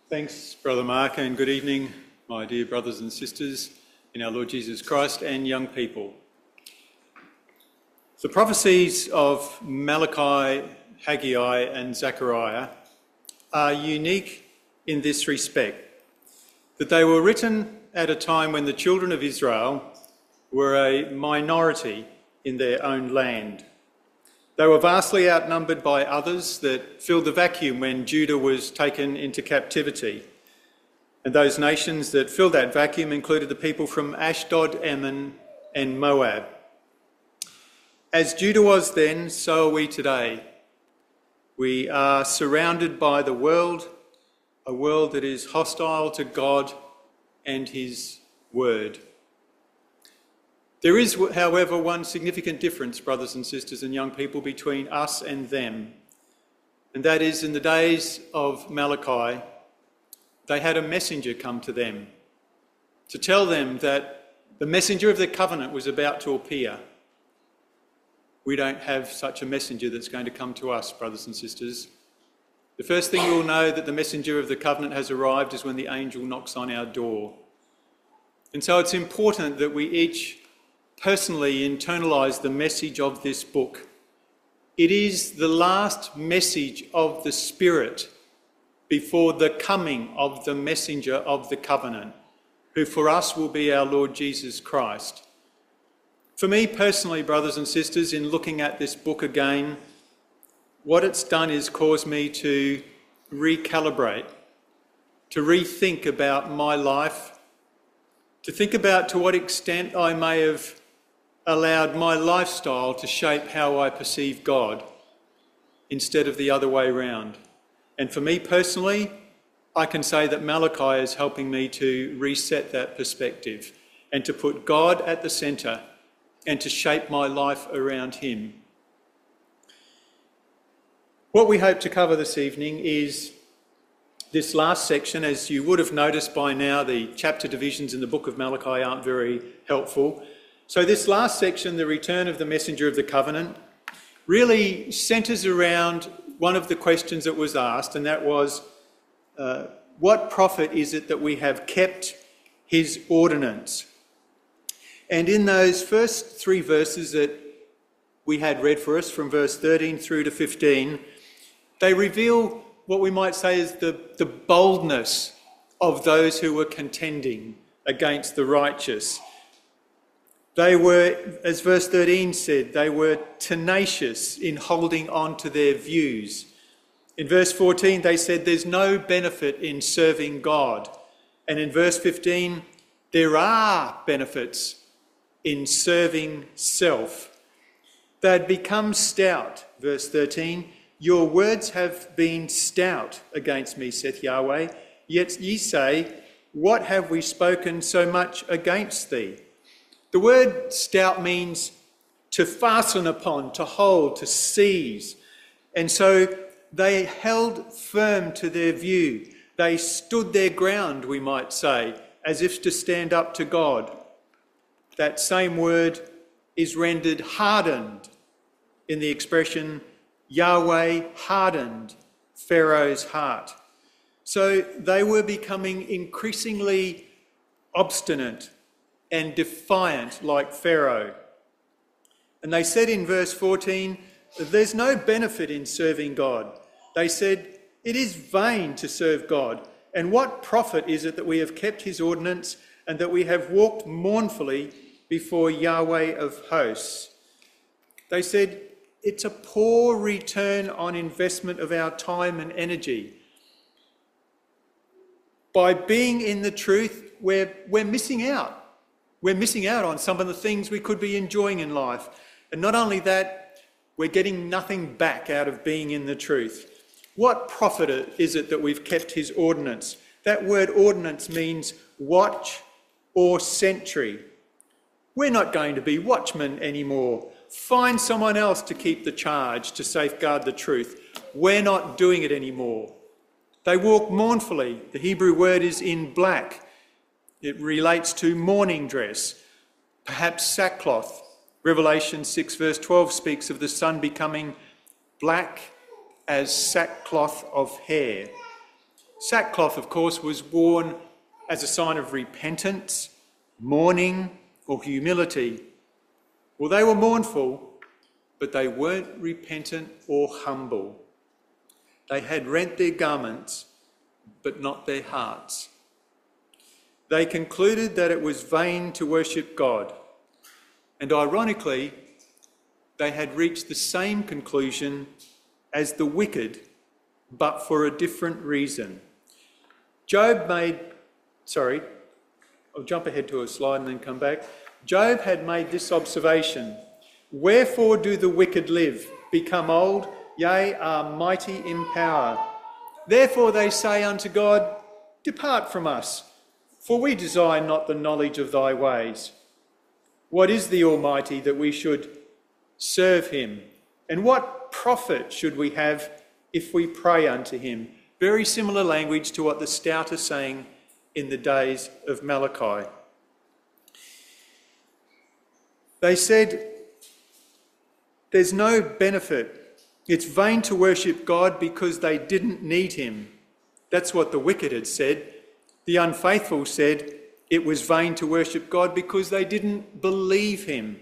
Thanks, Brother Mark, and good evening, my dear brothers and sisters in our Lord Jesus Christ and young people. The prophecies of Malachi, Haggai and Zechariah are unique in this respect, that they were written at a time when the children of Israel were a minority in their own land. They were vastly outnumbered by others that filled the vacuum when Judah was taken into captivity. And those nations that filled that vacuum included the people from Ashdod, Ammon and Moab. As Judah was then, so are we today. We are surrounded by the world, a world that is hostile to God and his word. There is, however, one significant difference, brothers and sisters and young people, between us and them. And that is, in the days of Malachi, they had a messenger come to them to tell them that the messenger of the covenant was about to appear. We don't have such a messenger that's going to come to us, brothers and sisters. The first thing we'll know that the messenger of the covenant has arrived is when the angel knocks on our door. And so it's important that we each personally internalise the message of this book. It is the last message of the Spirit before the coming of the messenger of the covenant, who for us will be our Lord Jesus Christ. For me personally, brothers and sisters, in looking at this book again, what it's done is caused me to recalibrate, to rethink about my life, to think about to what extent I may have allowed my lifestyle to shape how I perceive God instead of the other way round. And for me personally, I can say that Malachi is helping me to reset that perspective and to put God at the centre and to shape my life around him. What we hope to cover this evening is this last section. As you would have noticed by now, the chapter divisions in the book of Malachi aren't very helpful. So this last section, the return of the messenger of the covenant, really centres around one of the questions that was asked, and that was, what profit is it that we have kept his ordinance? And in those first three verses that we had read for us, from verse 13 through to 15, they reveal what we might say is the boldness of those who were contending against the righteous. They were, as verse 13 said, they were tenacious in holding on to their views. In verse 14, they said there's no benefit in serving God. And in verse 15, there are benefits in serving self. They had become stout, verse 13. Your words have been stout against me, saith Yahweh. Yet ye say, what have we spoken so much against thee? The word stout means to fasten upon, to hold, to seize. And so they held firm to their view. They stood their ground, we might say, as if to stand up to God. That same word is rendered hardened in the expression Yahweh hardened Pharaoh's heart. So they were becoming increasingly obstinate and defiant like Pharaoh. And they said in verse 14, there's no benefit in serving God. They said, it is vain to serve God. And what profit is it that we have kept his ordinance and that we have walked mournfully before Yahweh of hosts? They said, it's a poor return on investment of our time and energy. By being in the truth, we're missing out. We're missing out on some of the things we could be enjoying in life. And not only that, we're getting nothing back out of being in the truth. What profit is it that we've kept his ordinance? That word ordinance means watch or sentry. We're not going to be watchmen anymore. Find someone else to keep the charge, to safeguard the truth. We're not doing it anymore. They walk mournfully. The Hebrew word is in black. It relates to mourning dress, perhaps sackcloth. Revelation 6 verse 12 speaks of the sun becoming black as sackcloth of hair. Sackcloth, of course, was worn as a sign of repentance, mourning, or humility. Well, they were mournful, but they weren't repentant or humble. They had rent their garments, but not their hearts. They concluded that it was vain to worship God. And ironically, they had reached the same conclusion as the wicked, but for a different reason. I'll jump ahead to a slide and then come back. Job had made this observation: "Wherefore do the wicked live, become old, yea, are mighty in power? Therefore they say unto God, Depart from us, for we desire not the knowledge of thy ways. What is the Almighty that we should serve him? And what profit should we have if we pray unto him?" Very similar language to what the Stout are saying in the days of Malachi. They said there's no benefit. It's vain to worship God because they didn't need him. That's what the wicked had said. The unfaithful said it was vain to worship God because they didn't believe him.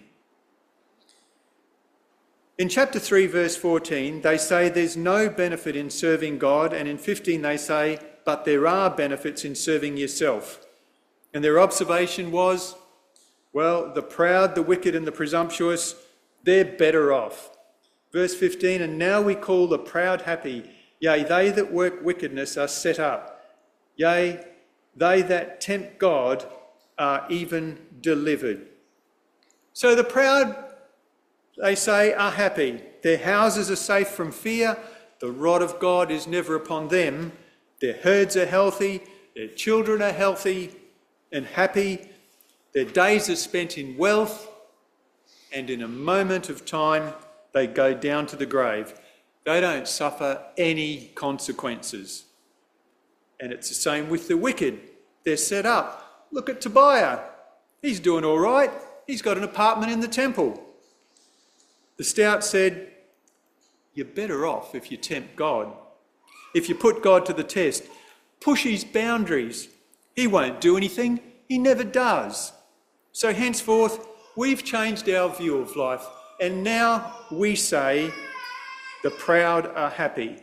In chapter 3, verse 14, they say there's no benefit in serving God, and in 15 they say, but there are benefits in serving yourself. And their observation was, well, the proud, the wicked and the presumptuous, they're better off. Verse 15, and now we call the proud happy, yea, they that work wickedness are set up. Yea, they that tempt God are even delivered. So the proud, they say, are happy. Their houses are safe from fear. The rod of God is never upon them. Their herds are healthy. Their children are healthy and happy. Their days are spent in wealth. And in a moment of time, they go down to the grave. They don't suffer any consequences. And it's the same with the wicked. They're set up. Look at Tobiah. He's doing all right. He's got an apartment in the temple. The Stout said, you're better off if you tempt God. If you put God to the test, push his boundaries. He won't do anything. He never does. So henceforth, we've changed our view of life, and now we say the proud are happy.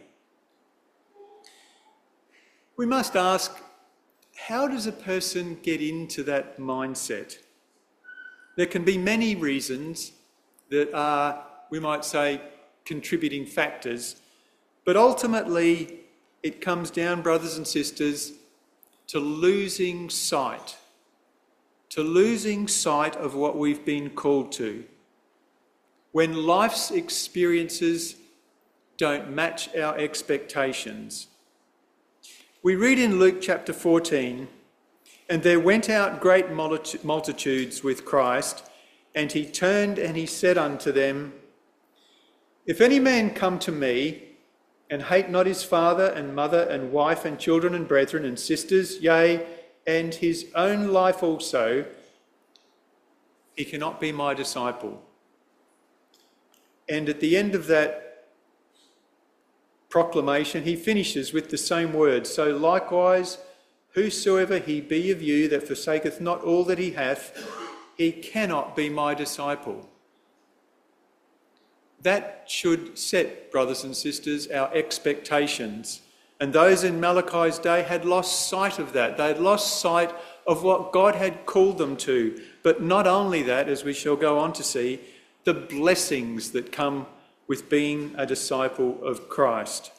We must ask, how does a person get into that mindset? There can be many reasons that are, we might say, contributing factors, but ultimately it comes down, brothers and sisters, to losing sight of what we've been called to. When life's experiences don't match our expectations. We read in Luke chapter 14, and there went out great multitudes with Christ, and he turned and he said unto them, If any man come to me, and hate not his father and mother and wife and children and brethren and sisters, yea, and his own life also, he cannot be my disciple. And at the end of that proclamation, he finishes with the same words. So likewise, whosoever he be of you that forsaketh not all that he hath, he cannot be my disciple. That should set, brothers and sisters, our expectations. And those in Malachi's day had lost sight of that. They had lost sight of what God had called them to. But not only that, as we shall go on to see, the blessings that come with being a disciple of Christ.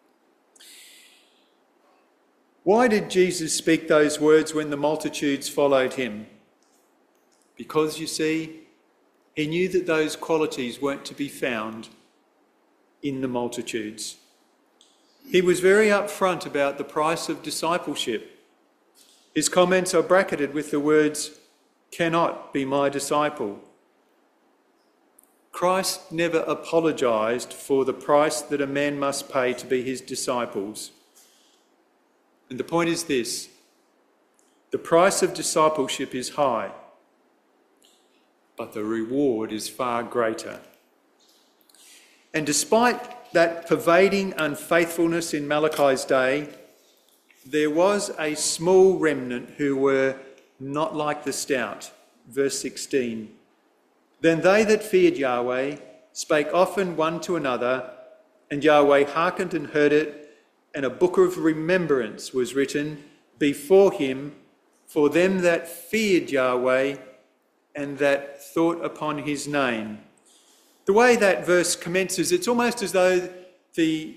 Why did Jesus speak those words when the multitudes followed him? Because, you see, he knew that those qualities weren't to be found in the multitudes. He was very upfront about the price of discipleship. His comments are bracketed with the words, cannot be my disciple. Christ never apologised for the price that a man must pay to be his disciples. And the point is this, the price of discipleship is high, but the reward is far greater. And despite that pervading unfaithfulness in Malachi's day, there was a small remnant who were not like the stout. Verse 16. Then they that feared Yahweh spake often one to another, and Yahweh hearkened and heard it, and a book of remembrance was written before him for them that feared Yahweh and that thought upon his name. The way that verse commences, it's almost as though the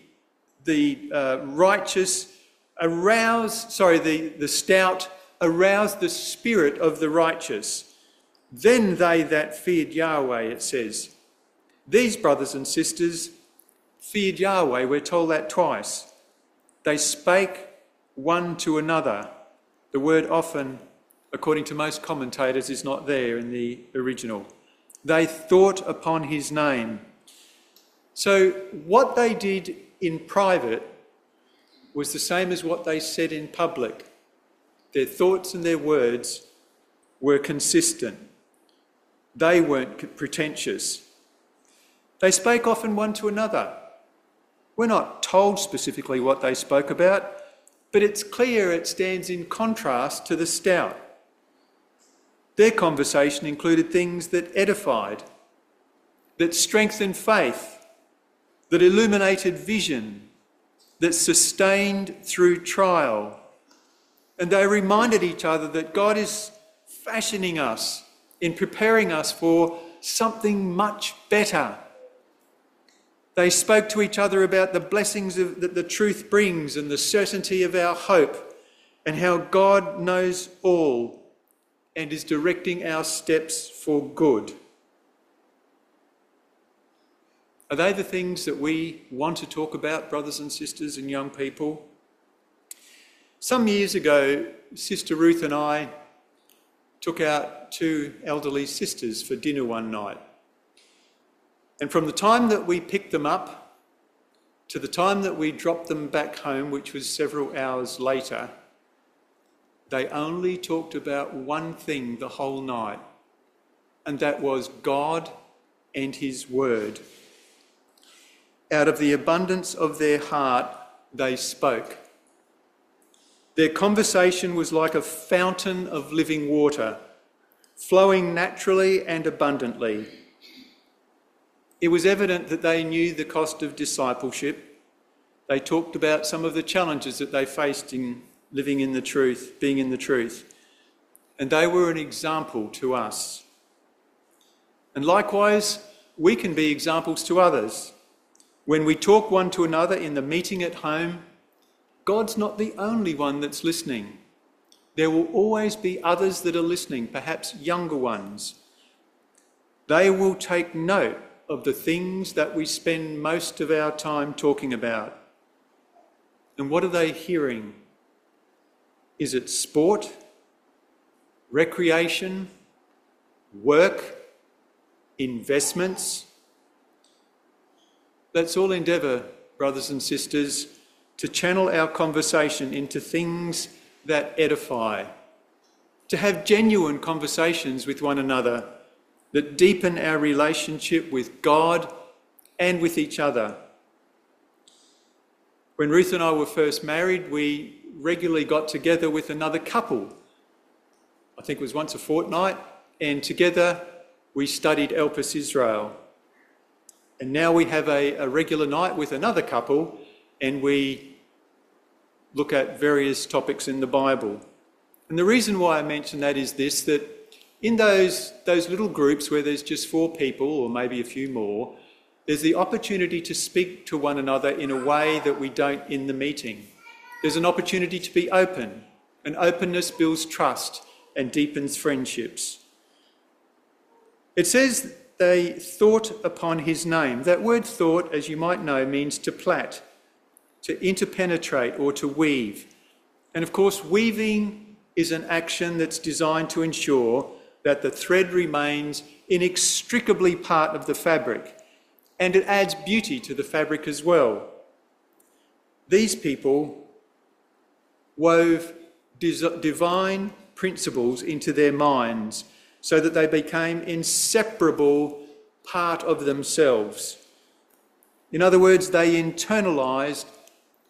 stout aroused the spirit of the righteous. Then they that feared Yahweh, it says. These brothers and sisters feared Yahweh, we're told that twice. They spake one to another. The word often, according to most commentators, is not there in the original. They thought upon his name. So what they did in private was the same as what they said in public. Their thoughts and their words were consistent. They weren't pretentious. They spake often one to another. We're not told specifically what they spoke about, but it's clear it stands in contrast to the stout. Their conversation included things that edified, that strengthened faith, that illuminated vision, that sustained through trial. And they reminded each other that God is fashioning us, in preparing us for something much better. They spoke to each other about the blessings that the truth brings and the certainty of our hope, and how God knows all and is directing our steps for good. Are they the things that we want to talk about, brothers and sisters and young people? Some years ago, Sister Ruth and I took out two elderly sisters for dinner one night. And from the time that we picked them up to the time that we dropped them back home, which was several hours later, they only talked about one thing the whole night, and that was God and his word. Out of the abundance of their heart, they spoke. Their conversation was like a fountain of living water, flowing naturally and abundantly. It was evident that they knew the cost of discipleship. They talked about some of the challenges that they faced in living in the truth, being in the truth. And they were an example to us. And likewise, we can be examples to others. When we talk one to another in the meeting at home, God's not the only one that's listening. There will always be others that are listening, perhaps younger ones. They will take note of the things that we spend most of our time talking about. And what are they hearing? Is it sport, recreation, work, investments? Let's all endeavour, brothers and sisters, to channel our conversation into things that edify, to have genuine conversations with one another that deepen our relationship with God and with each other. When Ruth and I were first married, we regularly got together with another couple. I think it was once a fortnight, and together we studied Elpis Israel. And now we have a regular night with another couple, and we look at various topics in the Bible. And the reason why I mention that is this, that in those little groups where there's just 4 people, or maybe a few more, there's the opportunity to speak to one another in a way that we don't in the meeting. There's an opportunity to be open, and openness builds trust and deepens friendships. It says they thought upon his name. That word thought, as you might know, means to plait, to interpenetrate or to weave. And of course, weaving is an action that's designed to ensure that the thread remains inextricably part of the fabric, and it adds beauty to the fabric as well. These people wove divine principles into their minds so that they became inseparable part of themselves. In other words, they internalised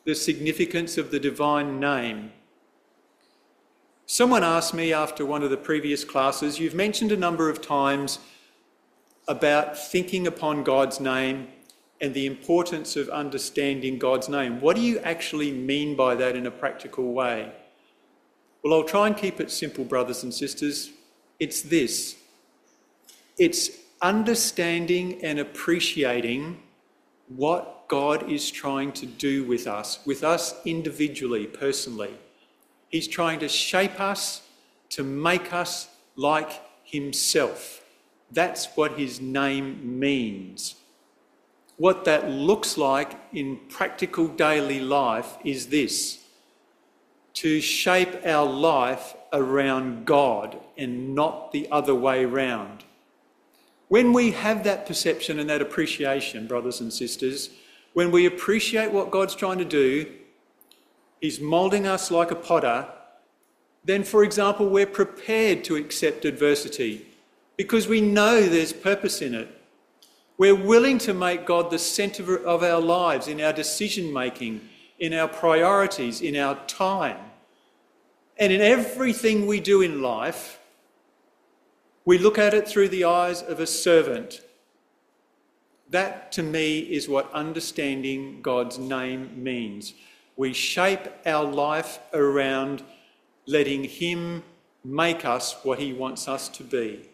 the significance of the divine name. Someone asked me after one of the previous classes, you've mentioned a number of times about thinking upon God's name and the importance of understanding God's name. What do you actually mean by that in a practical way? Well, I'll try and keep it simple, brothers and sisters. It's this. It's understanding and appreciating what God is trying to do with us individually, personally. He's trying to shape us, to make us like himself. That's what his name means. What that looks like in practical daily life is this: to shape our life around God and not the other way round. When we have that perception and that appreciation, brothers and sisters, when we appreciate what God's trying to do, he's moulding us like a potter, then, for example, we're prepared to accept adversity because we know there's purpose in it. We're willing to make God the centre of our lives, in our decision-making, in our priorities, in our time. And in everything we do in life, we look at it through the eyes of a servant. That, to me, is what understanding God's name means. We shape our life around letting him make us what he wants us to be.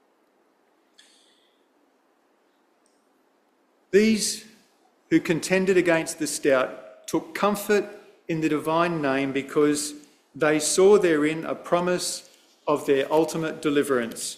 These who contended against the stout took comfort in the divine name because they saw therein a promise of their ultimate deliverance.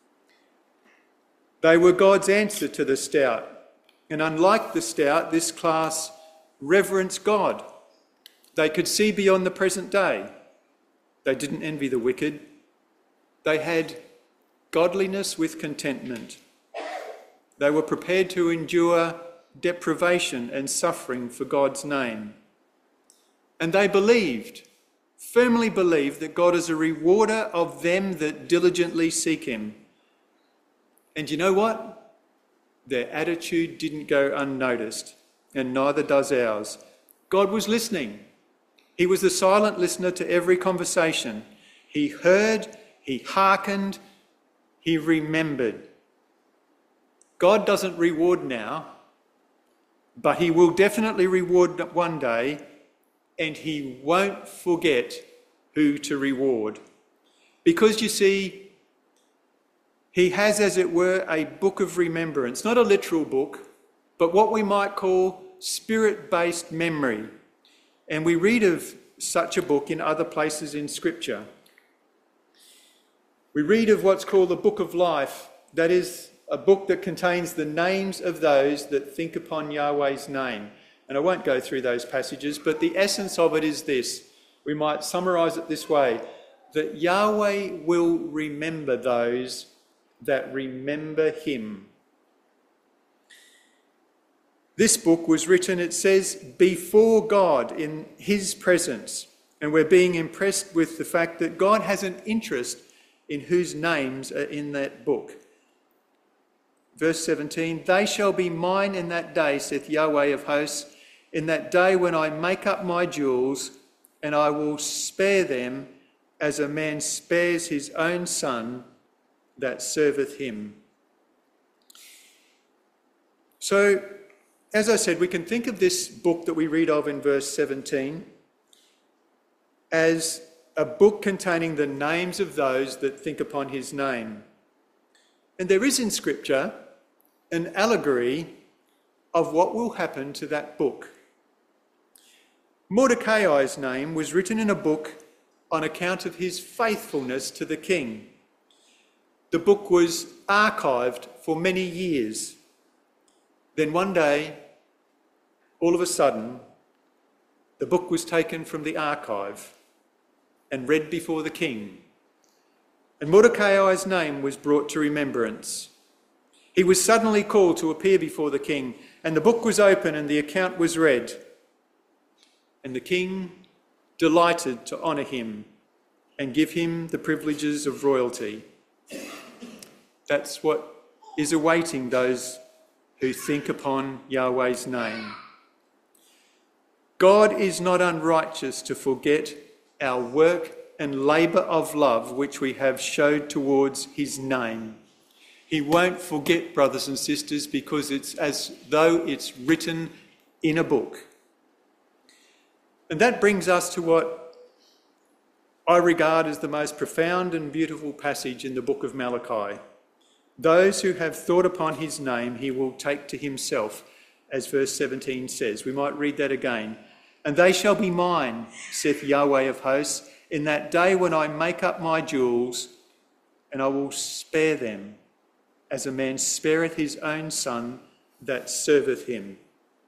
They were God's answer to the stout, and unlike the stout, this class reverenced God. They could see beyond the present day. They didn't envy the wicked. They had godliness with contentment. They were prepared to endure deprivation and suffering for God's name. And they believed, firmly believed, that God is a rewarder of them that diligently seek him. And you know what? Their attitude didn't go unnoticed, and neither does ours. God was listening. He was the silent listener to every conversation. He heard, he hearkened, he remembered. God doesn't reward now, but he will definitely reward one day, and he won't forget who to reward. Because you see, he has, as it were, a book of remembrance, not a literal book, but what we might call spirit-based memory. And we read of such a book in other places in Scripture. We read of what's called the Book of Life, that is a book that contains the names of those that think upon Yahweh's name. And I won't go through those passages, but the essence of it is this. We might summarise it this way, that Yahweh will remember those that remember him. This book was written, it says, before God, in his presence. And we're being impressed with the fact that God has an interest in whose names are in that book. Verse 17, they shall be mine in that day, saith Yahweh of hosts, in that day when I make up my jewels, and I will spare them as a man spares his own son that serveth him. So, as I said, we can think of this book that we read of in verse 17 as a book containing the names of those that think upon his name. And there is in Scripture an allegory of what will happen to that book. Mordecai's name was written in a book on account of his faithfulness to the king. The book was archived for many years. Then one day, all of a sudden, the book was taken from the archive and read before the king. And Mordecai's name was brought to remembrance. He was suddenly called to appear before the king, and the book was open and the account was read. And the king delighted to honour him and give him the privileges of royalty. That's what is awaiting those who think upon Yahweh's name. God is not unrighteous to forget our work and labour of love which we have showed towards his name. He won't forget, brothers and sisters, because it's as though it's written in a book. And that brings us to what I regard as the most profound and beautiful passage in the book of Malachi. Those who have thought upon his name he will take to himself, as verse 17 says. We might read that again. And they shall be mine, saith Yahweh of hosts, in that day when I make up my jewels, and I will spare them, as a man spareth his own son that serveth him.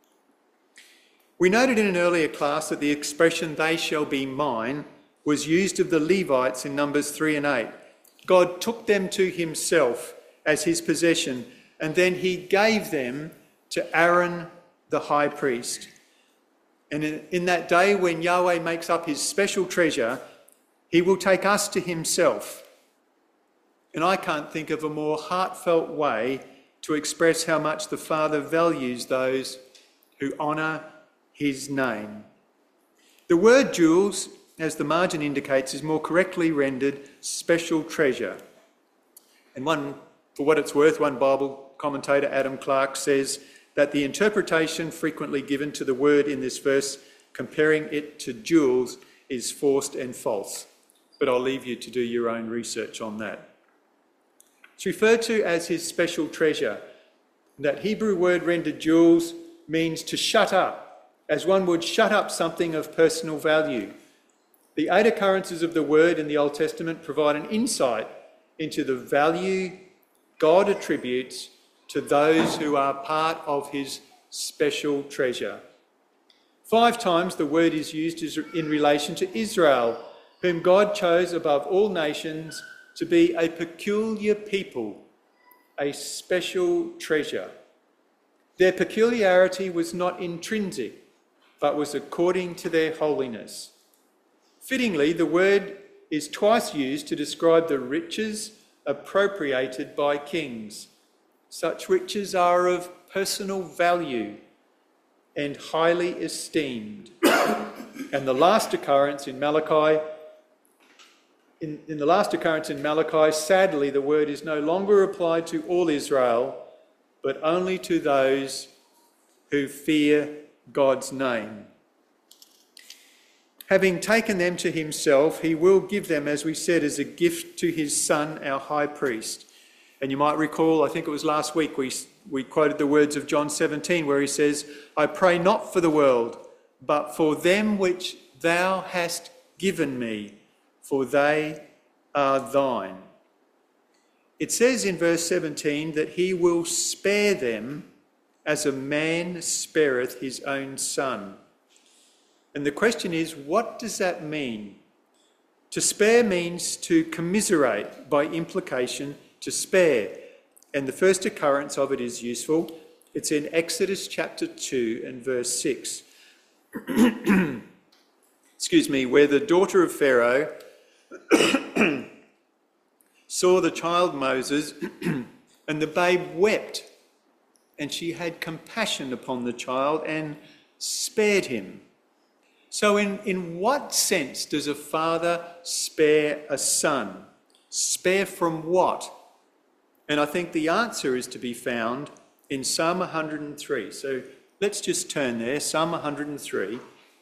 We noted in an earlier class that the expression, they shall be mine, was used of the Levites in Numbers 3 and 8. God took them to himself as his possession, and then he gave them to Aaron the high priest. And in that day when Yahweh makes up his special treasure, he will take us to himself. And I can't think of a more heartfelt way to express how much the Father values those who honour his name. The word jewels, as the margin indicates, is more correctly rendered special treasure. And for what it's worth, one Bible commentator, Adam Clark, says that the interpretation frequently given to the word in this verse, comparing it to jewels, is forced and false. But I'll leave you to do your own research on that. It's referred to as his special treasure. That Hebrew word rendered jewels means to shut up, as one would shut up something of personal value. The 8 occurrences of the word in the Old Testament provide an insight into the value God attributes to those who are part of his special treasure. 5 times the word is used in relation to Israel, whom God chose above all nations to be a peculiar people, a special treasure. Their peculiarity was not intrinsic, but was according to their holiness. Fittingly, the word is twice used to describe the riches appropriated by kings. Such riches are of personal value and highly esteemed. And the last occurrence in Malachi, sadly, the word is no longer applied to all Israel, but only to those who fear God's name. Having taken them to himself, he will give them, as we said, as a gift to his Son, our high priest. And you might recall, I think it was last week, we quoted the words of John 17, where he says, I pray not for the world, but for them which thou hast given me, for they are thine. It says in verse 17 that he will spare them as a man spareth his own son. And the question is, what does that mean? To spare means to commiserate, by implication, to spare. And the first occurrence of it is useful. It's in Exodus chapter 2 and verse 6. Where the daughter of Pharaoh saw the child Moses and the babe wept, and she had compassion upon the child and spared him. So in what sense does a father spare a son? Spare from what? And I think the answer is to be found in Psalm 103. So let's just turn there, Psalm 103.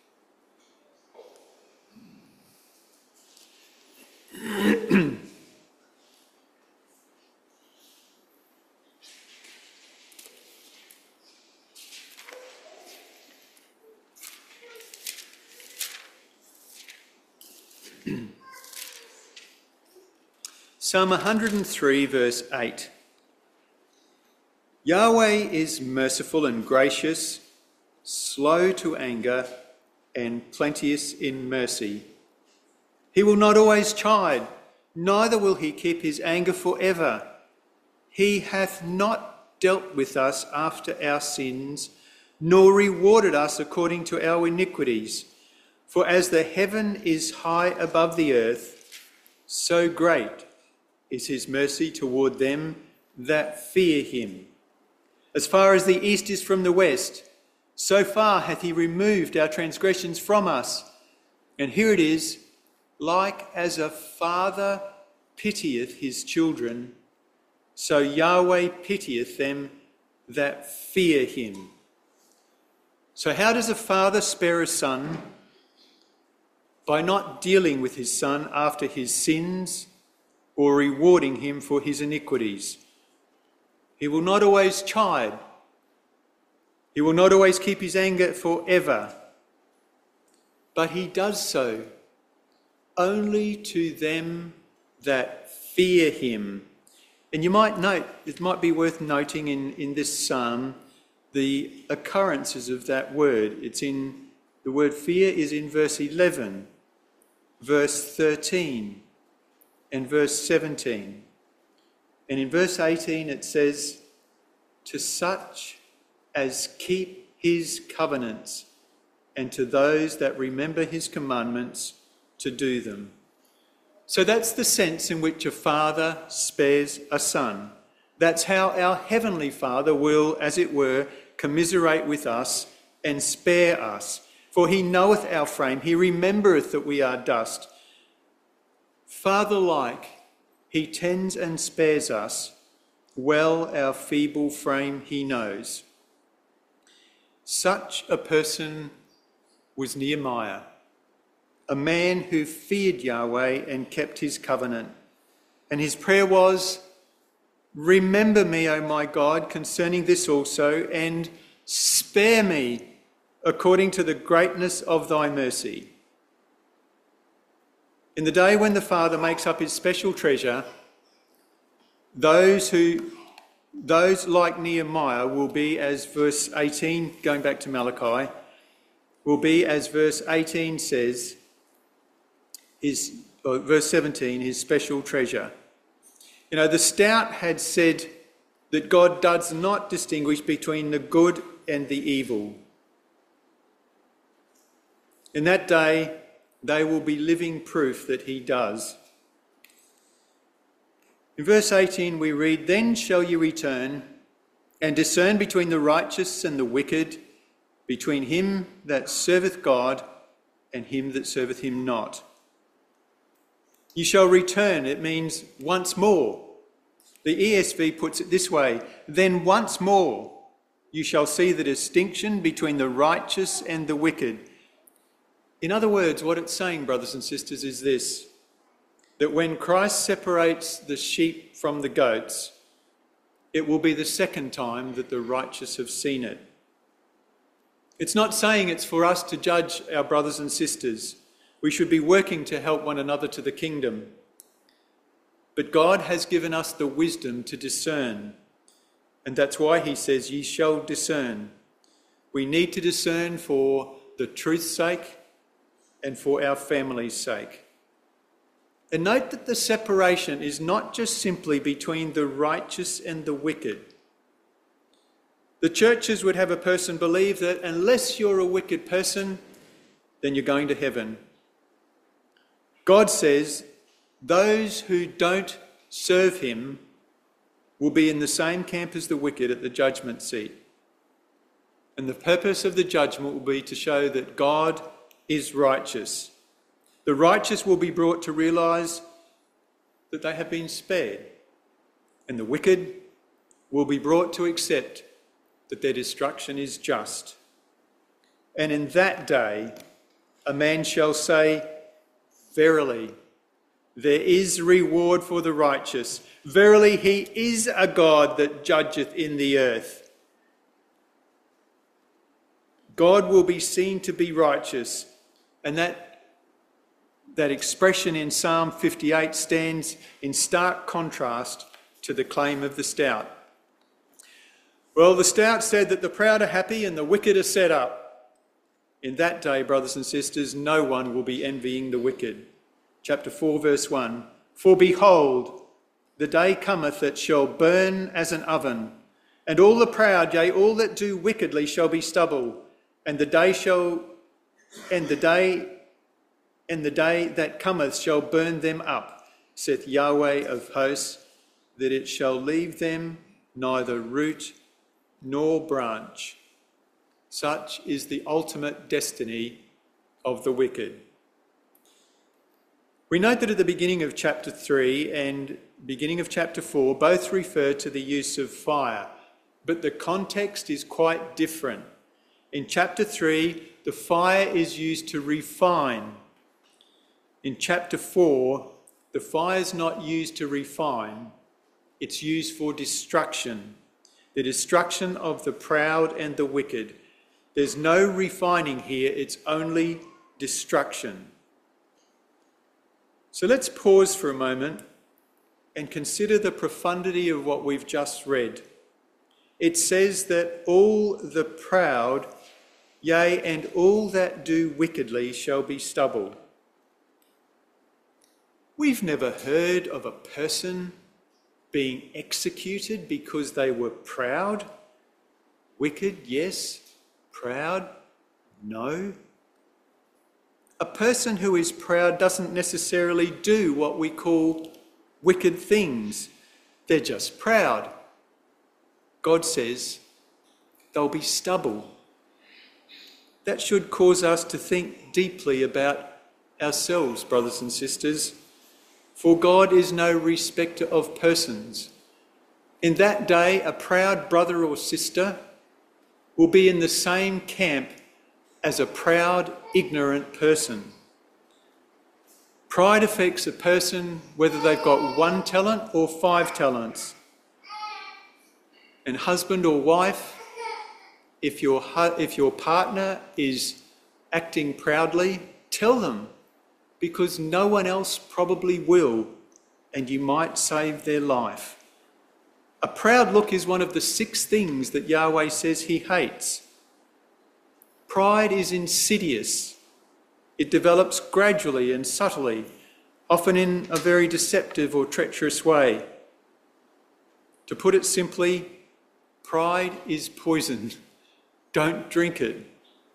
Psalm 103 verse 8. Yahweh is merciful and gracious, slow to anger and plenteous in mercy. He will not always chide, neither will he keep his anger forever. He hath not dealt with us after our sins, nor rewarded us according to our iniquities. For as the heaven is high above the earth, so great is his mercy toward them that fear him. As far as the east is from the west, So far hath he removed our transgressions from us. And here it is, like as a father pitieth his children, so Yahweh pitieth them that fear him. So how does a father spare a son? By not dealing with his son after his sins or rewarding him for his iniquities. He will not always chide. He will not always keep his anger forever. But he does so only to them that fear him. And you might note, it might be worth noting in this psalm, the occurrences of that word. The word fear is in verse 11, verse 13, and verse 17. And in verse 18 it says, to such as keep his covenants, and to those that remember his commandments to do them. So that's the sense in which a father spares a son. That's how our heavenly Father will, as it were, commiserate with us and spare us. For he knoweth our frame, he remembereth that we are dust. Father-like, he tends and spares us, well our feeble frame he knows. Such a person was Nehemiah, a man who feared Yahweh and kept his covenant. And his prayer was, remember me, O my God, concerning this also, and spare me according to the greatness of thy mercy. In the day when the Father makes up his special treasure, those like Nehemiah will be, as verse 18, going back to Malachi, will be, as verse 18 says, verse 17, his special treasure. You know, the Stout had said that God does not distinguish between the good and the evil. In that day, they will be living proof that he does. In verse 18 we read, then shall you return and discern between the righteous and the wicked, between him that serveth God and him that serveth him not. You shall return, it means once more. The ESV puts it this way, then once more you shall see the distinction between the righteous and the wicked. In other words, what it's saying, brothers and sisters, is this, that when Christ separates the sheep from the goats, it will be the second time that the righteous have seen it. It's not saying it's for us to judge our brothers and sisters. We should be working to help one another to the kingdom. But God has given us the wisdom to discern. And that's why he says, ye shall discern. We need to discern for the truth's sake and for our family's sake. And note that the separation is not just simply between the righteous and the wicked. The churches would have a person believe that unless you're a wicked person, then you're going to heaven. God says those who don't serve him will be in the same camp as the wicked at the judgment seat. And the purpose of the judgment will be to show that God is righteous. The righteous will be brought to realise that they have been spared, and the wicked will be brought to accept that their destruction is just. And in that day, a man shall say, verily, there is reward for the righteous. Verily, he is a God that judgeth in the earth. God will be seen to be righteous. And that expression in Psalm 58 stands in stark contrast to the claim of the Stout. Well, the Stout said that the proud are happy and the wicked are set up. In that day, brothers and sisters, no one will be envying the wicked. Chapter 4, verse 1. For behold, the day cometh that shall burn as an oven, and all the proud, yea, all that do wickedly shall be stubble, and the day that cometh shall burn them up, saith Yahweh of hosts, that it shall leave them neither root nor branch. Such is the ultimate destiny of the wicked. We note that at the beginning of chapter 3 and beginning of chapter 4 both refer to the use of fire, but the context is quite different. In chapter 3, the fire is used to refine. In chapter 4, the fire is not used to refine, it's used for destruction, the destruction of the proud and the wicked. There's no refining here, it's only destruction. So let's pause for a moment and consider the profundity of what we've just read. It says that all the proud, yea, and all that do wickedly shall be stubble. We've never heard of a person being executed because they were proud. Wicked, yes. Proud, no. A person who is proud doesn't necessarily do what we call wicked things. They're just proud. God says they'll be stubble. That should cause us to think deeply about ourselves, brothers and sisters. For God is no respecter of persons. In that day, a proud brother or sister will be in the same camp as a proud, ignorant person. Pride affects a person whether they've got 1 talent or 5 talents. And husband or wife, if your partner is acting proudly, tell them, because no one else probably will, and you might save their life. A proud look is one of the 6 things that Yahweh says he hates. Pride is insidious. It develops gradually and subtly, often in a very deceptive or treacherous way. To put it simply, pride is poison. Don't drink it.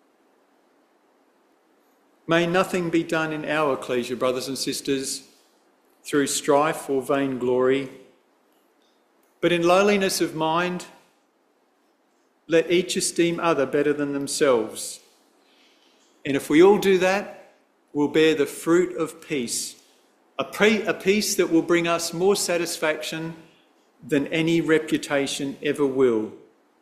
May nothing be done in our ecclesia, brothers and sisters, through strife or vainglory, but in lowliness of mind, let each esteem other better than themselves. And if we all do that, we'll bear the fruit of peace, a peace that will bring us more satisfaction than any reputation ever will.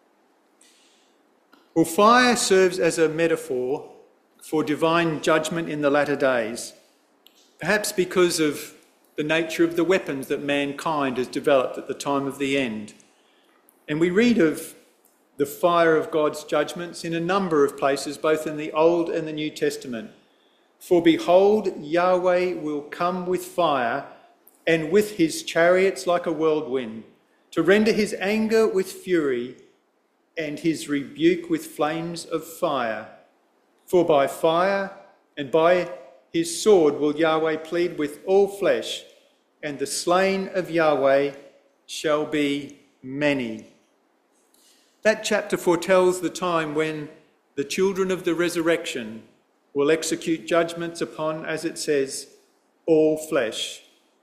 Well, fire serves as a metaphor for divine judgment in the latter days, perhaps because of the nature of the weapons that mankind has developed at the time of the end. And we read of the fire of God's judgments in a number of places, both in the Old and the New Testament. For behold, Yahweh will come with fire, and with his chariots like a whirlwind, to render his anger with fury and his rebuke with flames of fire. For by fire and by his sword will Yahweh plead with all flesh, and the slain of Yahweh shall be many. That chapter foretells the time when the children of the resurrection will execute judgments upon, as it says, all flesh.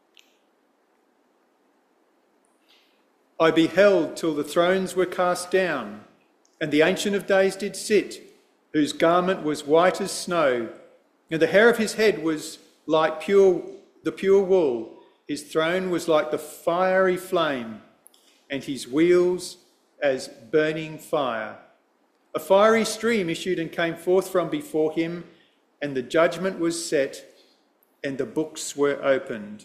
I beheld till the thrones were cast down, and the Ancient of Days did sit, whose garment was white as snow, and the hair of his head was like the pure wool. His throne was like the fiery flame, and his wheels as burning fire. A fiery stream issued and came forth from before him, and the judgment was set, and the books were opened.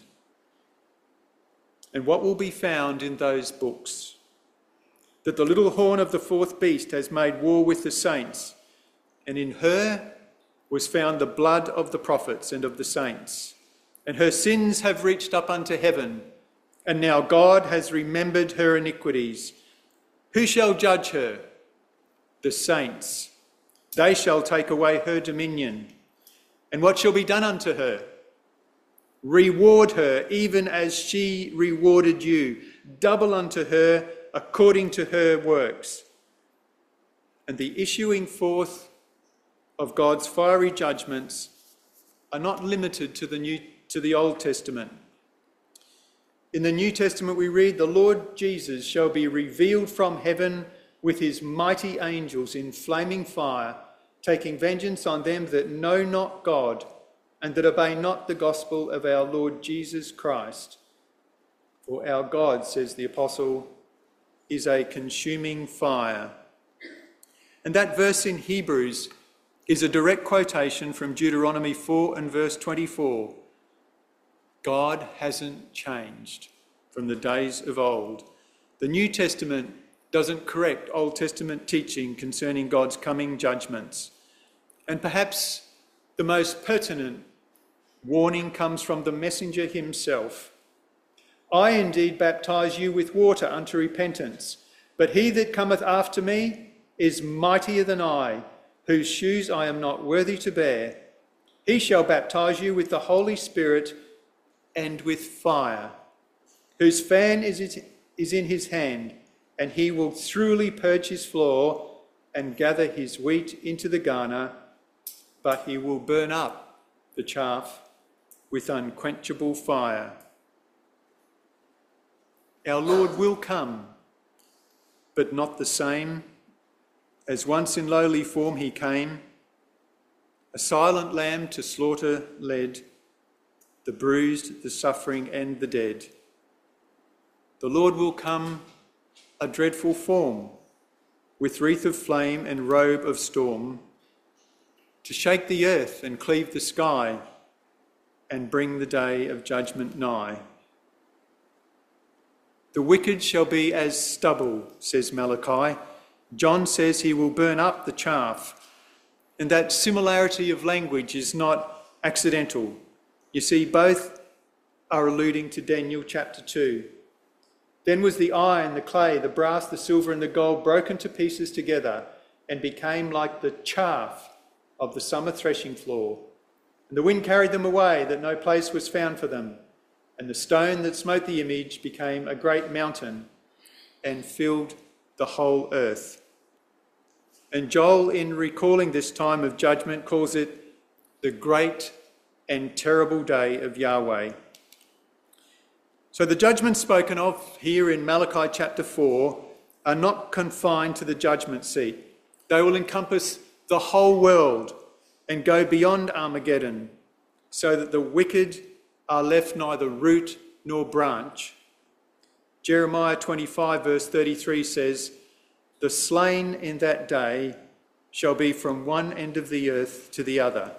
And what will be found in those books? That the little horn of the 4th beast has made war with the saints, and in her was found the blood of the prophets and of the saints. And her sins have reached up unto heaven, and now God has remembered her iniquities. Who shall judge her? The saints. They shall take away her dominion. And what shall be done unto her? Reward her, even as she rewarded you. Double unto her according to her works. And the issuing forth of God's fiery judgments are not limited to the Old Testament. In the New Testament we read, the Lord Jesus shall be revealed from heaven with his mighty angels in flaming fire, taking vengeance on them that know not God and that obey not the gospel of our Lord Jesus Christ. For our God, says the apostle, is a consuming fire. And that verse in Hebrews is a direct quotation from Deuteronomy 4 and verse 24. God hasn't changed from the days of old. The New Testament doesn't correct Old Testament teaching concerning God's coming judgments. And perhaps the most pertinent warning comes from the messenger himself. I indeed baptize you with water unto repentance, but he that cometh after me is mightier than I, whose shoes I am not worthy to bear. He shall baptize you with the Holy Spirit and with fire, whose fan is in his hand, and he will thoroughly purge his floor and gather his wheat into the garner, but he will burn up the chaff with unquenchable fire. Our Lord will come, but not the same as once in lowly form he came, a silent lamb to slaughter led, the bruised, the suffering and the dead. The Lord will come a dreadful form, with wreath of flame and robe of storm, to shake the earth and cleave the sky and bring the day of judgment nigh. The wicked shall be as stubble, says Malachi. John says he will burn up the chaff. And that similarity of language is not accidental. You see, both are alluding to Daniel chapter 2. Then was the iron, the clay, the brass, the silver and the gold broken to pieces together and became like the chaff of the summer threshing floor. And the wind carried them away, that no place was found for them. And the stone that smote the image became a great mountain and filled the whole earth. And Joel, in recalling this time of judgment, calls it the great and terrible day of Yahweh. So the judgments spoken of here in Malachi chapter 4 are not confined to the judgment seat. They will encompass the whole world and go beyond Armageddon, so that the wicked are left neither root nor branch. Jeremiah 25 verse 33 says, "The slain in that day shall be from one end of the earth to the other."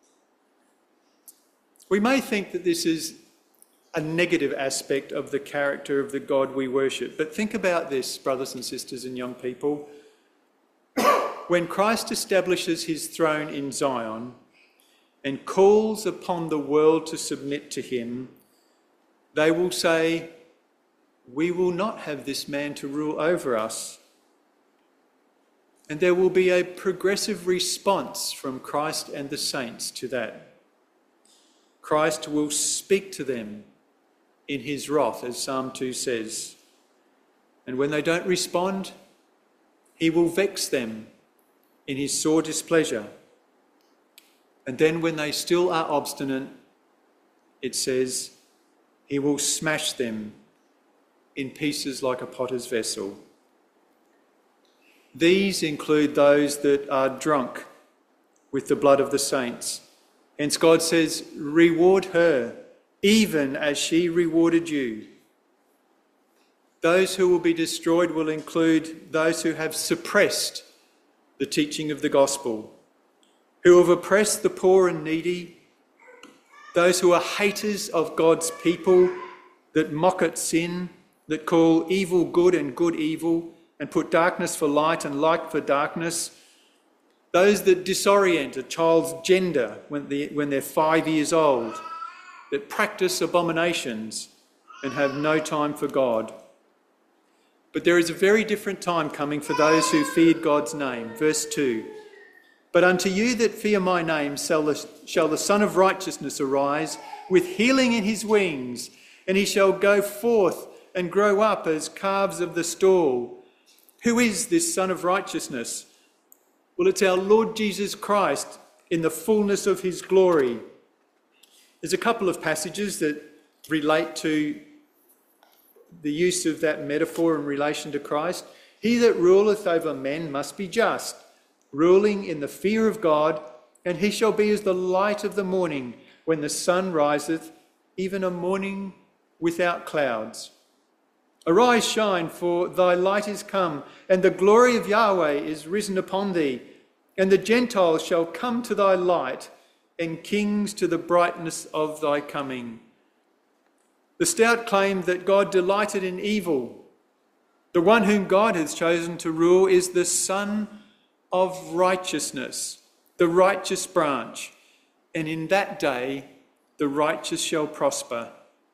We may think that this is a negative aspect of the character of the God we worship, but think about this, brothers and sisters and young people. When Christ establishes his throne in Zion and calls upon the world to submit to him, they will say, "We will not have this man to rule over us." And there will be a progressive response from Christ and the saints to that. Christ will speak to them in his wrath, as Psalm 2 says. And when they don't respond, he will vex them in his sore displeasure. And then when they still are obstinate, it says, he will smash them in pieces like a potter's vessel. These include those that are drunk with the blood of the saints. Hence God says, "Reward her, even as she rewarded you." Those who will be destroyed will include those who have suppressed the teaching of the gospel, who have oppressed the poor and needy, those who are haters of God's people, that mock at sin, that call evil good and good evil, and put darkness for light and light for darkness, those that disorient a child's gender when they're 5 years old, that practice abominations and have no time for God. But there is a very different time coming for those who feared God's name. Verse 2, "But unto you that fear my name shall the Son of Righteousness arise with healing in his wings, and he shall go forth and grow up as calves of the stall." Who is this Son of Righteousness? Well, it's our Lord Jesus Christ in the fullness of his glory. There's a couple of passages that relate to the use of that metaphor in relation to Christ. He that ruleth over men must be just, ruling in the fear of God, and he shall be as the light of the morning when the sun riseth, even a morning without clouds. Arise, shine, for thy light is come, and the glory of Yahweh is risen upon thee. And the Gentiles shall come to thy light, and kings to the brightness of thy coming. The stout claim that God delighted in evil. The one whom God has chosen to rule is the Son of righteousness, the righteous branch. And in that day, the righteous shall prosper.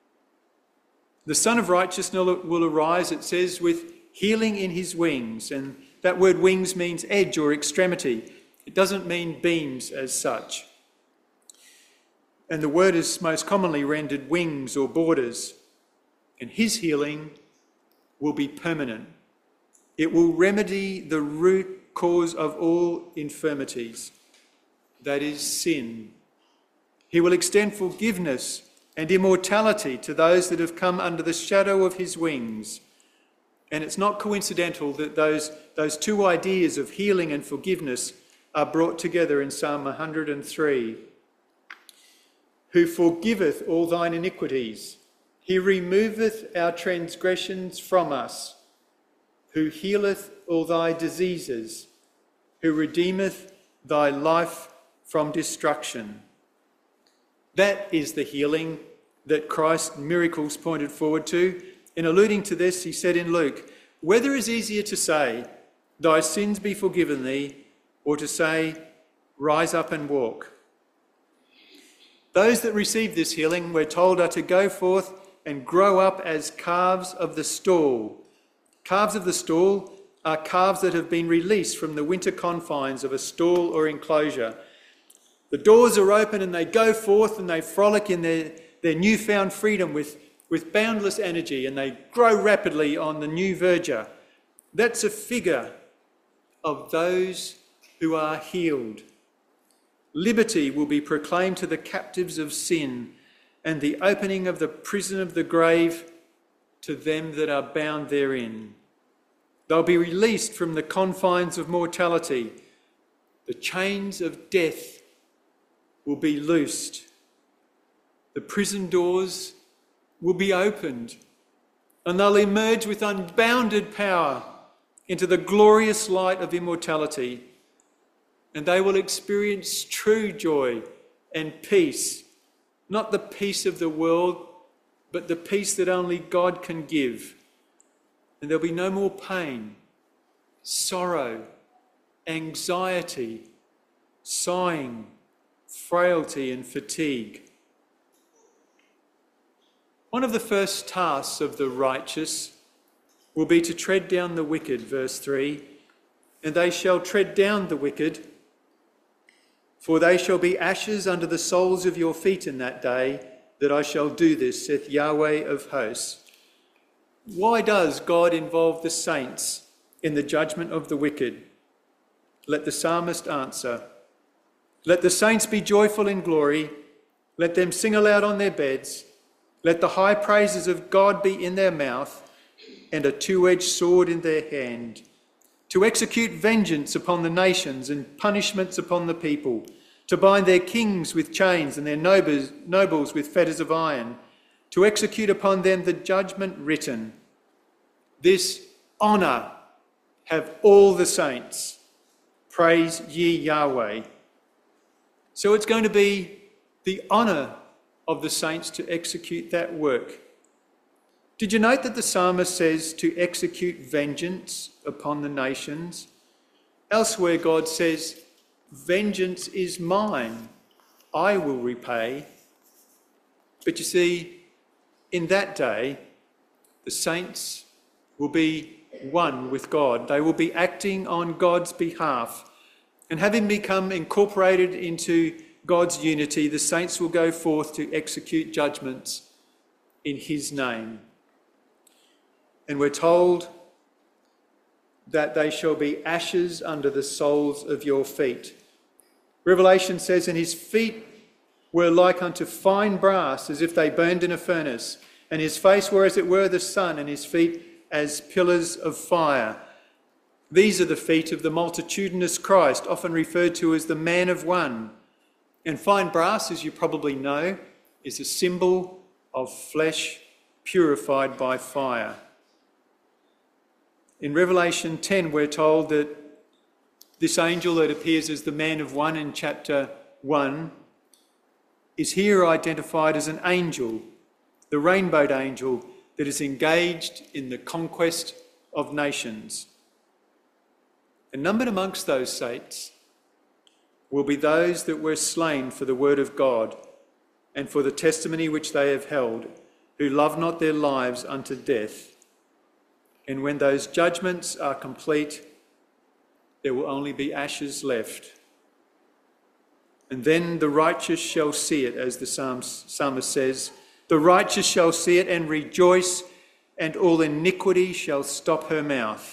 The Son of Righteousness will arise, it says, with healing in his wings. And that word wings means edge or extremity. It doesn't mean beams as such. And the word is most commonly rendered wings or borders. And his healing will be permanent. It will remedy the root cause of all infirmities, that is sin. He will extend forgiveness and immortality to those that have come under the shadow of his wings. And it's not coincidental that those two ideas of healing and forgiveness are brought together in Psalm 103. Who forgiveth all thine iniquities, he removeth our transgressions from us. Who healeth all thy diseases, who redeemeth thy life from destruction. That is the healing that Christ's miracles pointed forward to. In alluding to this, he said in Luke, whether is easier to say, thy sins be forgiven thee, or to say, rise up and walk. Those that receive this healing, we're told, are to go forth and grow up as calves of the stall. Calves of the stall are calves that have been released from the winter confines of a stall or enclosure. The doors are open and they go forth and they frolic in their newfound freedom with boundless energy, and they grow rapidly on the new verdure. That's a figure of those who are healed. Liberty will be proclaimed to the captives of sin, and the opening of the prison of the grave to them that are bound therein. They'll be released from the confines of mortality. The chains of death will be loosed. The prison doors will be opened, and they'll emerge with unbounded power into the glorious light of immortality. And they will experience true joy and peace, not the peace of the world, but the peace that only God can give. And there'll be no more pain, sorrow, anxiety, sighing, frailty and fatigue. One of the first tasks of the righteous will be to tread down the wicked, verse 3, and they shall tread down the wicked, for they shall be ashes under the soles of your feet in that day, that I shall do this, saith Yahweh of hosts. Why does God involve the saints in the judgment of the wicked? Let the psalmist answer. Let the saints be joyful in glory. Let them sing aloud on their beds. Let the high praises of God be in their mouth, and a two-edged sword in their hand, to execute vengeance upon the nations and punishments upon the people, to bind their kings with chains and their nobles with fetters of iron, to execute upon them the judgment written. This honour have all the saints. Praise ye Yahweh. So it's going to be the honour of the saints to execute that work. Did you note that the psalmist says to execute vengeance upon the nations? Elsewhere, God says, vengeance is mine, I will repay. But you see, in that day, the saints will be one with God. They will be acting on God's behalf. And having become incorporated into God's unity, the saints will go forth to execute judgments in his name. And we're told that they shall be ashes under the soles of your feet. Revelation says, and his feet were like unto fine brass, as if they burned in a furnace, and his face were as it were the sun, and his feet as pillars of fire. These are the feet of the multitudinous Christ, often referred to as the man of one. And fine brass, as you probably know, is a symbol of flesh purified by fire. In Revelation 10, we're told that this angel that appears as the man of one in chapter 1 is here identified as an angel, the rainbowed angel that is engaged in the conquest of nations. And numbered amongst those saints will be those that were slain for the word of God and for the testimony which they have held, who love not their lives unto death. And when those judgments are complete, there will only be ashes left. And then the righteous shall see it, as the psalmist says, the righteous shall see it and rejoice, and all iniquity shall stop her mouth.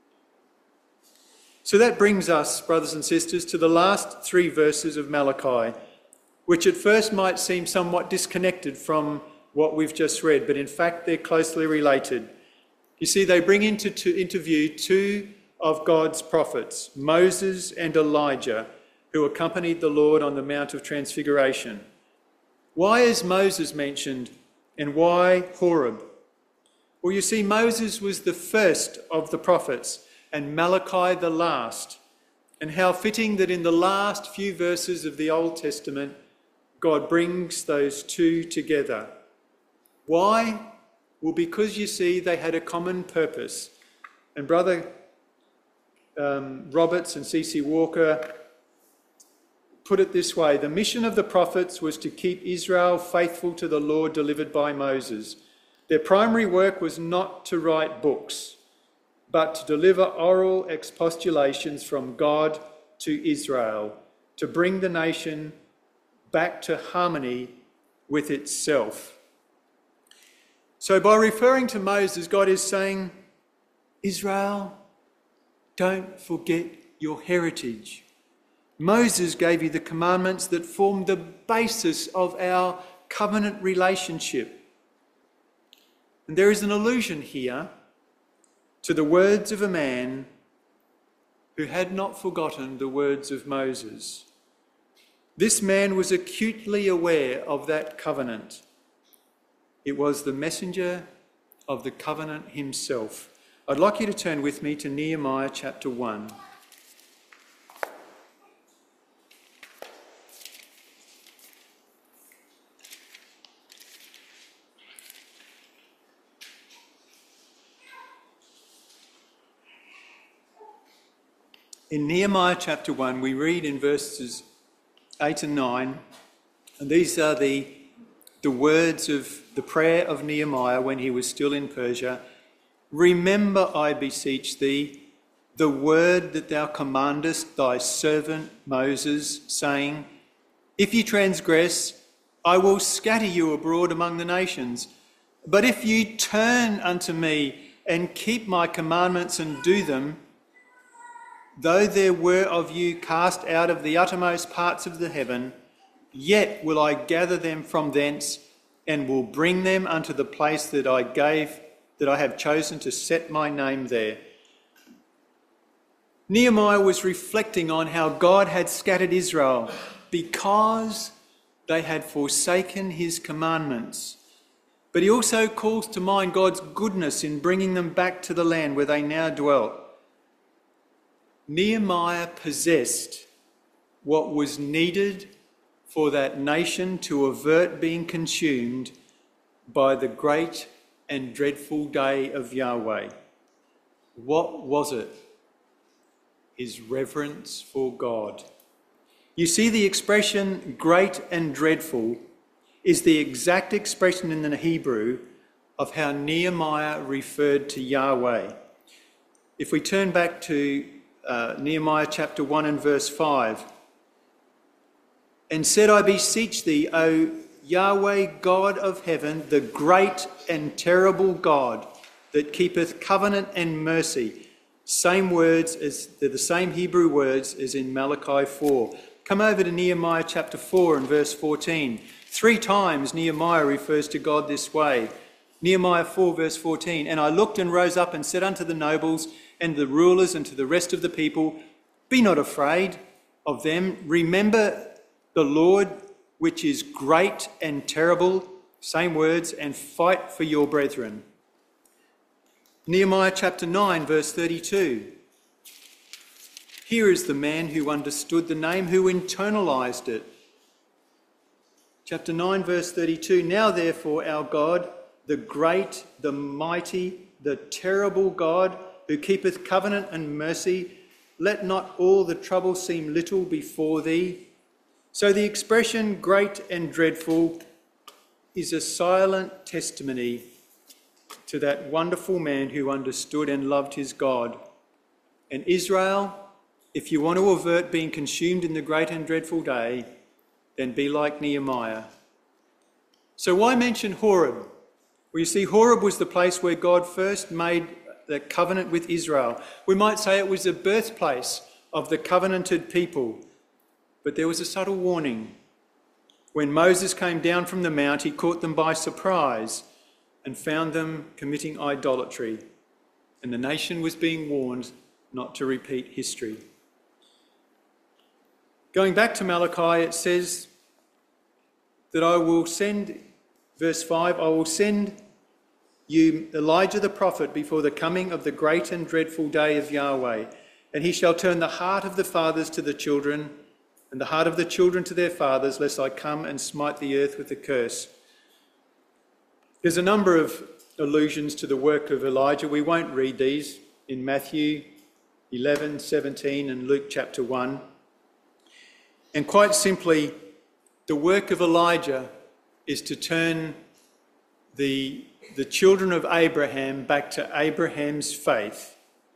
So that brings us, brothers and sisters, to the last 3 verses of Malachi, which at first might seem somewhat disconnected from what we've just read, but in fact they're closely related. You see, they bring into view 2 of God's prophets, Moses and Elijah, who accompanied the Lord on the Mount of Transfiguration. Why is Moses mentioned, and why Horeb? Well, you see, Moses was the first of the prophets, and Malachi the last. And how fitting that in the last few verses of the Old Testament, God brings those 2 together. Why? Well, because you see, they had a common purpose. And Brother Roberts and C.C. Walker put it this way: the mission of the prophets was to keep Israel faithful to the law delivered by Moses. Their primary work was not to write books, but to deliver oral expostulations from God to Israel, to bring the nation back to harmony with itself. So by referring to Moses, God is saying, Israel, don't forget your heritage. Moses gave you the commandments that form the basis of our covenant relationship. And there is an allusion here to the words of a man who had not forgotten the words of Moses. This man was acutely aware of that covenant. It was the messenger of the covenant himself. I'd like you to turn with me to Nehemiah chapter 1. In Nehemiah chapter 1, we read in verses 8 and 9, and these are the words of the prayer of Nehemiah when he was still in Persia. Remember, I beseech thee, the word that thou commandest thy servant Moses, saying, if ye transgress, I will scatter you abroad among the nations. But if ye turn unto me and keep my commandments and do them, though there were of you cast out of the uttermost parts of the heaven, yet will I gather them from thence, and will bring them unto the place that I have chosen to set my name there. Nehemiah was reflecting on how God had scattered Israel because they had forsaken his commandments. But he also calls to mind God's goodness in bringing them back to the land where they now dwelt. Nehemiah possessed what was needed for that nation to avert being consumed by the great and dreadful day of Yahweh. What was it? His reverence for God. You see, the expression great and dreadful is the exact expression in the Hebrew of how Nehemiah referred to Yahweh. If we turn back to Nehemiah chapter 1 and verse 5, and said, I beseech thee, O Yahweh, God of heaven, the great and terrible God that keepeth covenant and mercy. Same words they're the same Hebrew words as in Malachi 4. Come over to Nehemiah chapter 4 and verse 14. 3 times Nehemiah refers to God this way. Nehemiah 4 verse 14, and I looked and rose up and said unto the nobles and the rulers and to the rest of the people, be not afraid of them. Remember the Lord, which is great and terrible, same words, and fight for your brethren. Nehemiah chapter 9, verse 32. Here is the man who understood the name, who internalised it. Chapter 9, verse 32. Now therefore our God, the great, the mighty, the terrible God, who keepeth covenant and mercy, let not all the trouble seem little before thee. So the expression great and dreadful is a silent testimony to that wonderful man who understood and loved his God. And Israel, if you want to avert being consumed in the great and dreadful day, then be like Nehemiah. So why mention Horeb? Well, you see, Horeb was the place where God first made the covenant with Israel. We might say it was the birthplace of the covenanted people. But there was a subtle warning. When Moses came down from the mount, he caught them by surprise and found them committing idolatry. And the nation was being warned not to repeat history. Going back to Malachi, it says that I will send, verse 5, I will send you Elijah the prophet before the coming of the great and dreadful day of Yahweh, and he shall turn the heart of the fathers to the children, and the heart of the children to their fathers, lest I come and smite the earth with a curse. There's a number of allusions to the work of Elijah. We won't read these in Matthew 11, 17 and Luke chapter 1. And quite simply, the work of Elijah is to turn the children of Abraham back to Abraham's faith.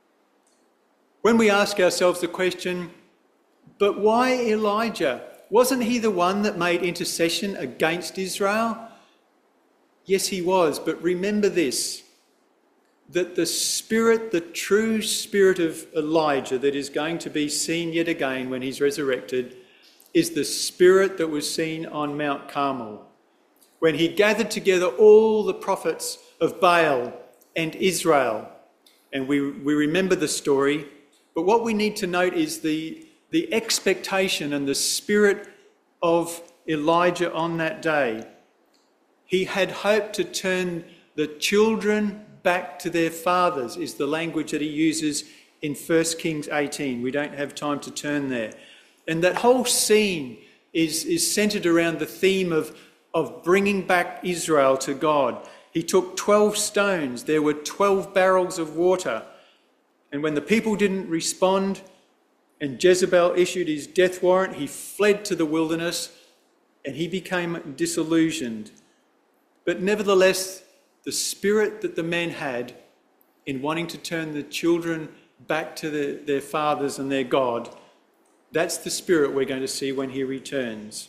When we ask ourselves the question, but why Elijah? Wasn't he the one that made intercession against Israel? Yes, he was. But remember this, that the spirit, the true spirit of Elijah that is going to be seen yet again when he's resurrected, is the spirit that was seen on Mount Carmel, when he gathered together all the prophets of Baal and Israel. And we remember the story. But what we need to note is the expectation and the spirit of Elijah on that day. He had hoped to turn the children back to their fathers, is the language that he uses in 1 Kings 18. We don't have time to turn there. And that whole scene is centred around the theme of bringing back Israel to God. He took 12 stones. There were 12 barrels of water. And when the people didn't respond and Jezebel issued his death warrant, he fled to the wilderness and he became disillusioned. But nevertheless, the spirit that the men had in wanting to turn the children back to their fathers and their God, that's the spirit we're going to see when he returns.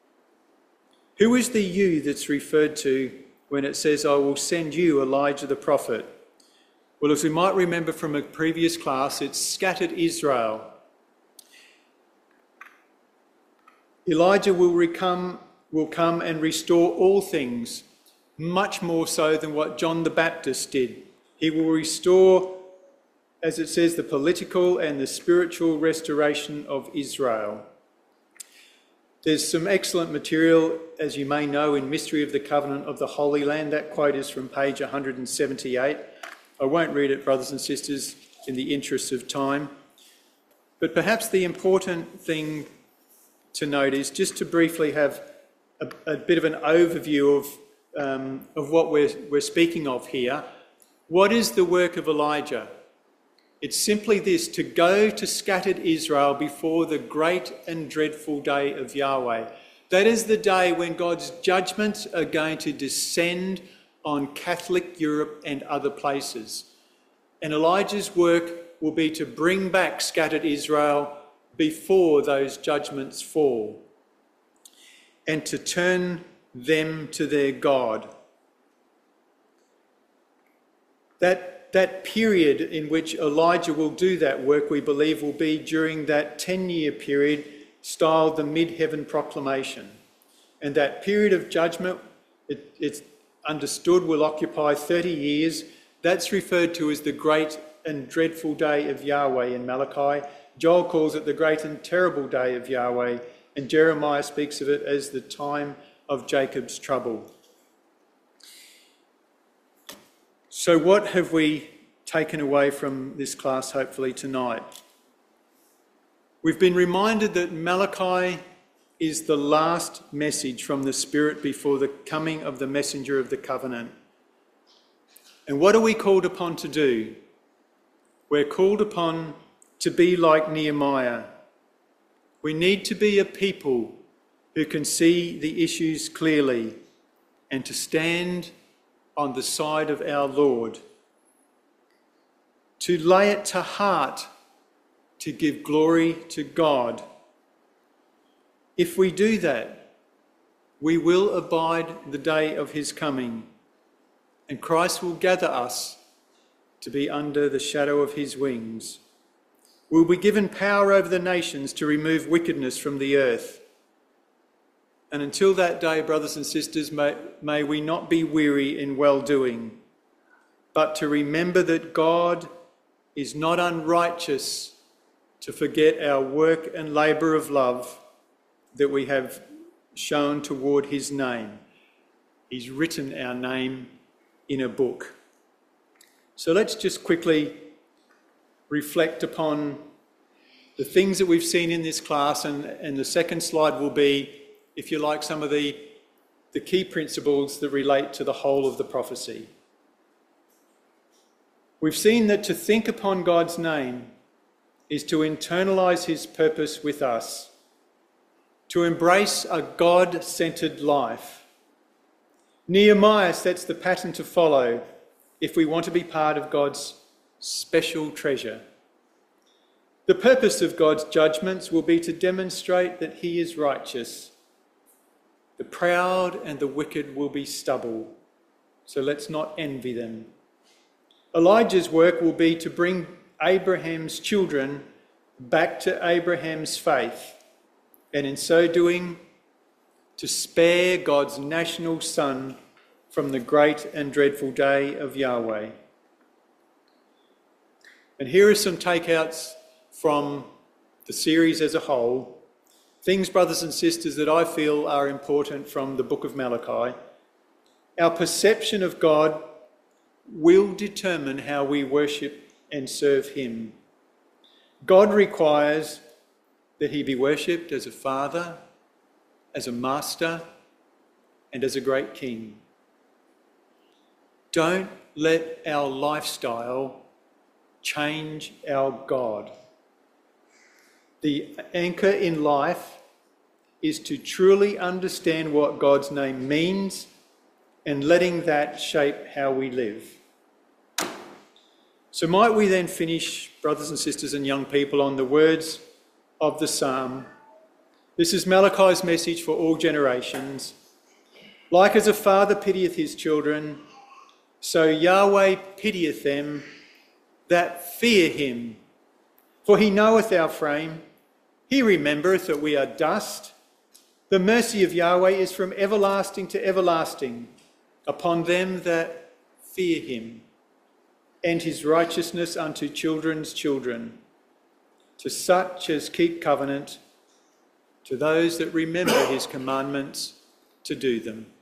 Who is the you that's referred to when it says, I will send you Elijah the prophet? Well, as we might remember from a previous class, it's scattered Israel. Elijah will come and restore all things, much more so than what John the Baptist did. He will restore, as it says, the political and the spiritual restoration of Israel. There's some excellent material, as you may know, in Mystery of the Covenant of the Holy Land. That quote is from page 178. I won't read it, brothers and sisters, in the interest of time. But perhaps the important thing to note is just to briefly have a bit of an overview of what we're speaking of here. What is the work of Elijah? It's simply this, to go to scattered Israel before the great and dreadful day of Yahweh. That is the day when God's judgments are going to descend on Catholic Europe and other places. And Elijah's work will be to bring back scattered Israel before those judgments fall and to turn them to their God. That period in which Elijah will do that work, we believe, will be during that 10-year period styled the Mid-Heaven Proclamation. And that period of judgment, it's understood, will occupy 30 years. That's referred to as the Great and dreadful day of Yahweh in Malachi. Joel calls it the great and terrible day of Yahweh, and Jeremiah speaks of it as the time of Jacob's trouble. So what have we taken away from this class, hopefully, tonight? We've been reminded that Malachi is the last message from the Spirit before the coming of the messenger of the covenant. And what are we called upon to do? We're called upon to be like Nehemiah. We need to be a people who can see the issues clearly and to stand on the side of our Lord, to lay it to heart to give glory to God. If we do that, we will abide the day of his coming, and Christ will gather us to be under the shadow of his wings. We'll be given power over the nations to remove wickedness from the earth. And until that day, brothers and sisters, may we not be weary in well-doing, but to remember that God is not unrighteous to forget our work and labour of love that we have shown toward his name. He's written our name in a book. So let's just quickly reflect upon the things that we've seen in this class, and the second slide will be, if you like, some of the key principles that relate to the whole of the prophecy. We've seen that to think upon God's name is to internalise his purpose with us, to embrace a God-centred life. Nehemiah sets the pattern to follow if we want to be part of God's special treasure. The purpose of God's judgments will be to demonstrate that he is righteous. The proud and the wicked will be stubble, so let's not envy them. Elijah's work will be to bring Abraham's children back to Abraham's faith, and in so doing, to spare God's national son from the great and dreadful day of Yahweh. And here are some takeouts from the series as a whole. Things, brothers and sisters, that I feel are important from the book of Malachi. Our perception of God will determine how we worship and serve him. God requires that he be worshipped as a father, as a master, and as a great king. Don't let our lifestyle change our God. The anchor in life is to truly understand what God's name means and letting that shape how we live. So might we then finish, brothers and sisters and young people, on the words of the psalm. This is Malachi's message for all generations. Like as a father pitieth his children, so Yahweh pitieth them that fear him. For he knoweth our frame. He remembereth that we are dust. The mercy of Yahweh is from everlasting to everlasting upon them that fear him, and his righteousness unto children's children, to such as keep covenant, to those that remember his commandments to do them.